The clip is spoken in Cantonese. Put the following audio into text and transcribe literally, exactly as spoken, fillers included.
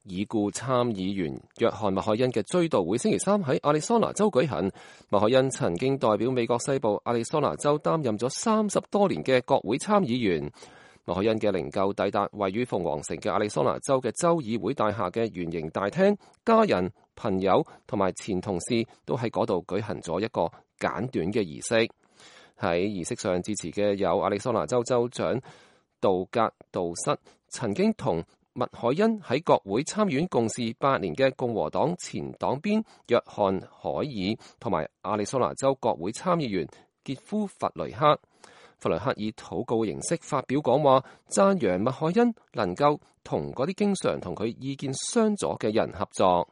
已故參議員約翰麥凱恩嘅追悼會星期三喺亞利桑那州舉行。麥凱恩曾經代表美國西部亞利桑那州擔任咗三十多年嘅國會參議員。麥凱恩嘅靈柩抵達位於鳳凰城嘅亞利桑那州嘅州議會大廈嘅圓形大廳，家人、朋友同埋前同事都喺嗰度舉行咗一個簡短嘅儀式。喺儀式上致辭嘅有亞利桑那州州長杜格杜瑟，曾經同麥凱恩喺國會參議院共事八年嘅共和黨前黨鞭約翰海爾，同埋亞利桑那州國會參議員傑夫弗雷克。弗雷克以禱告形式發表講話，讚揚麥凱恩能夠同嗰啲經常同佢意見相左嘅人合作。